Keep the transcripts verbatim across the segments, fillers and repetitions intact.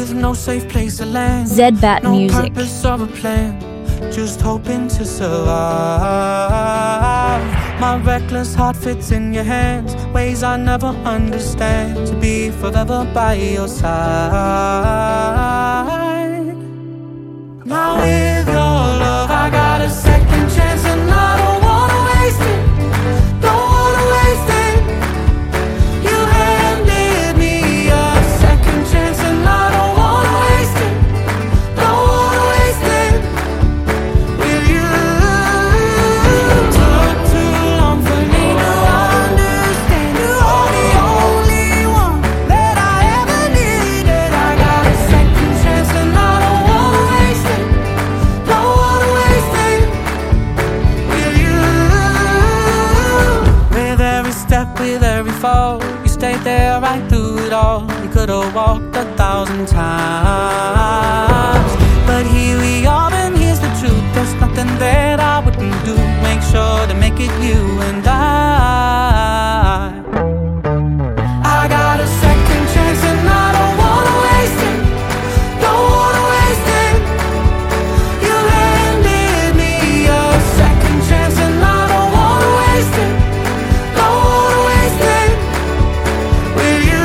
with no safe place to land. Zedbat no Music. No purpose or a plan, just hoping to survive. My reckless heart fits in your hands, ways I never understand. To be forever by your side. Now with your love I got a second chance, and I don't wanna waste it. Don't wanna waste it. You handed me a second chance, and I don't wanna waste it. Don't wanna waste it with you. Took too long for me to understand. You are the only one that I ever needed. I got a second chance, and I don't wanna waste it. Don't wanna waste it with you. With every step, with every fall, you stayed there right through it all. You could have walked a thousand times, but here we are, and here's the truth. There's nothing that I wouldn't do. Make sure to make it you and I. I got a second chance, and I don't wanna waste it. Don't wanna waste it. You handed me a second chance, and I don't wanna waste it. Don't wanna waste it with you.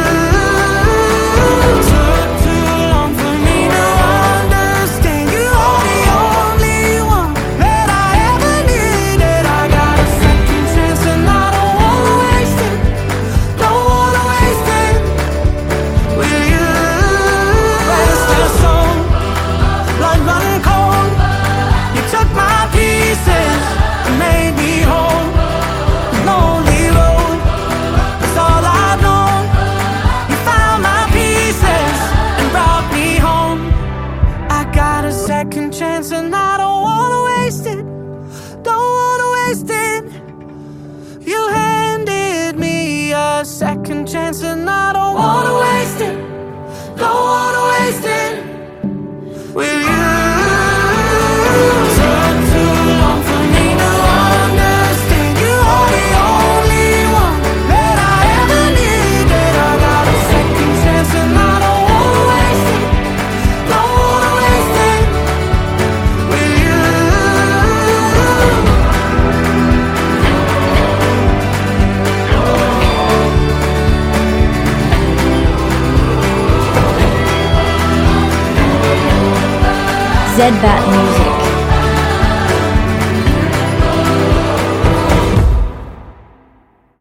Took too long for me to understand. You are the only one that I ever needed. I got a second chance, and I don't wanna waste it. Don't wanna waste it with you. Restless soul, blood running cold. You took my pieces and made me whole. Lonely road, that's all I've known. You found my pieces and brought me home. I got a second chance, and I don't wanna waste it. Don't wanna waste it. You handed me a second chance, and I don't wanna waste it. Don't wanna waste it with you. Took too long for me to understand. You are the only one that I ever needed. I got a second chance, and I don't wanna waste it. Don't wanna waste it with you. Zedbat Music.